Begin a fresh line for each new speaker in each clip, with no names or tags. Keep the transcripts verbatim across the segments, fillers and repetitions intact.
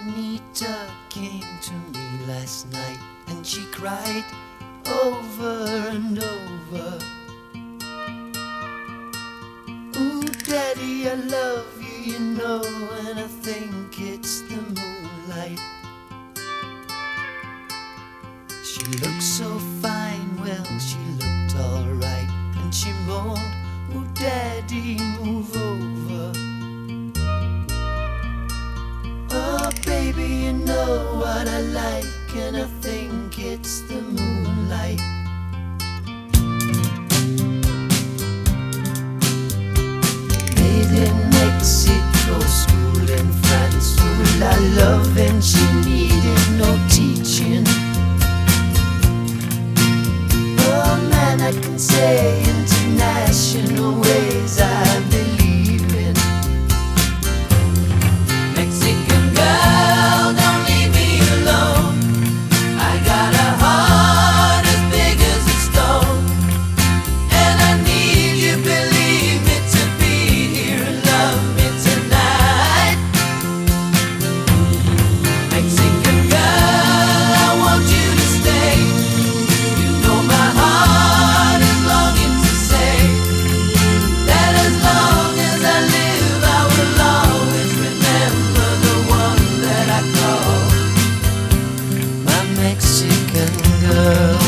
Juanita came to me last night and she cried over and over. Ooh, Daddy, I love you, you know, and I think it's the moonlight. She looked so fine, well, she looked alright, and she moaned, ooh, Daddy, move over. Oh, baby, you know what I like, and I think it's the moonlight. Made in Mexico, school in France, full of love, and she needed no teaching. Oh man, I can say international ways I believe in. Mexican girl, don't leave me alone. I got a heart as big as a stone, and I need you, believe me, to be here and love me tonight. Mexican girl, I want you to stay. You know my heart is longing to say that as long as I live, I will always remember the one that I call my Mexican girl.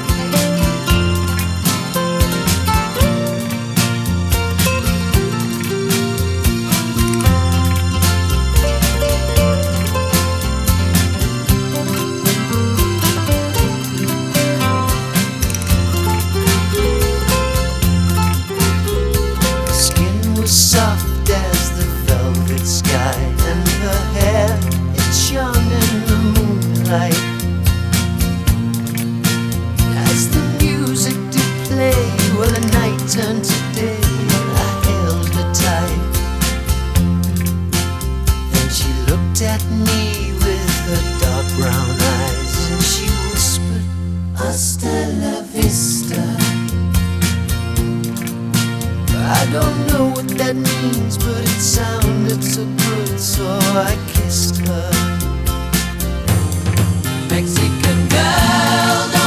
Skin was soft as the velvet sky, and her hair, it shone in the moonlight. As the music did play, well, the night turned to day, I held her tight. Then she looked at me with her dark brown eyes, and she whispered, hasta la vista. I don't know what that means, but it sounded so good, so I kissed her. Mexican girl,